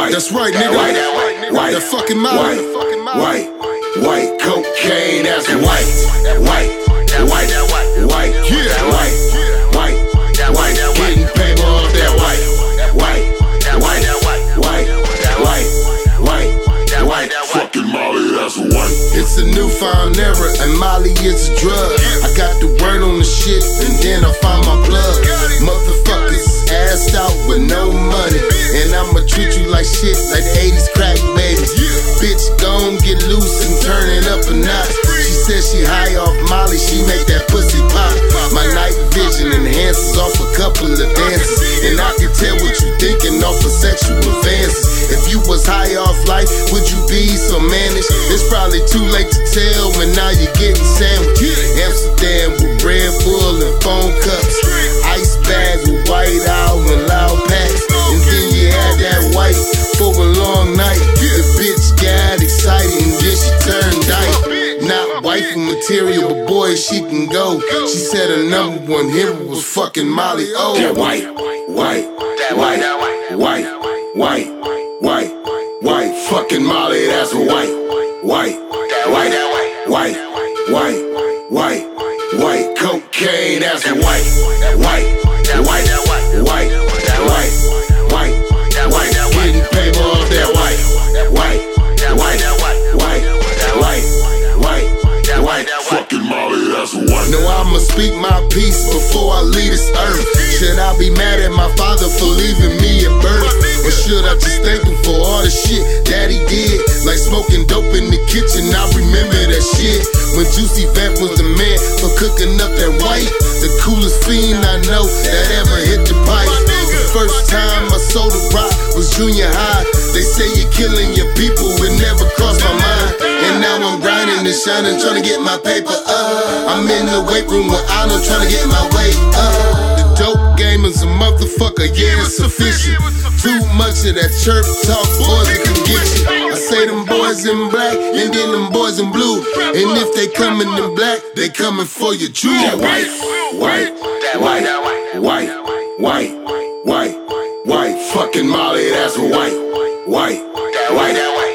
white. That's right, nigga. White. That fucking Molly. White cocaine, that's white. White. Yeah. White. Getting paper off that white. Fucking Molly, that's white. It's a newfound era, and Molly is a drug. I got the word on the shit, and then I find my plug. Motherfuckers assed out with no money, and I'ma treat you like shit, like the 80s crack babies. Bitch, gon' get loose and turn it up a notch. She says she high off Molly, she make that pussy pop. My night vision enhances off a couple of dances, and I can tell what you thinking off of sexual advances. If you was high off life, would you be so managed? It's probably too late to tell when now you're getting sandwiched. Amsterdam with Red Bull and phone cups, ice bags with White Owl and loud packs, and then you had that white for a long night. The bitch got excited and then she turned dyke. Not wifey material, but boy, she can go. She said her number one hero was fucking Molly O. That white. Fucking Molly, that's white. White cocaine, that's white. Getting paper off that white. Fucking Molly, that's white. No, I'ma speak my piece before I leave this earth. Should I be mad at my father for leaving me at birth? Or should I just thank him for all the shit that he did? Like smoking dope in the kitchen, I remember that shit. When Juicy Vet was the man for cooking up that white. The coolest fiend I know that ever hit the pipe. The first time I sold a rock was junior high. They say you're killing your people, it never crossed my mind. And now I'm grinding and shining, trying to get my paper up. I'm in the weight room with Arnold, trying to get my weight up. The dope game is a motherfucker, yeah, it's sufficient. Too much of that chirp talk, boys, it can get you. I say them boys in black, and then them boys in blue. And if they coming in black, they coming for your jewel. That white. Fucking Molly, that's white.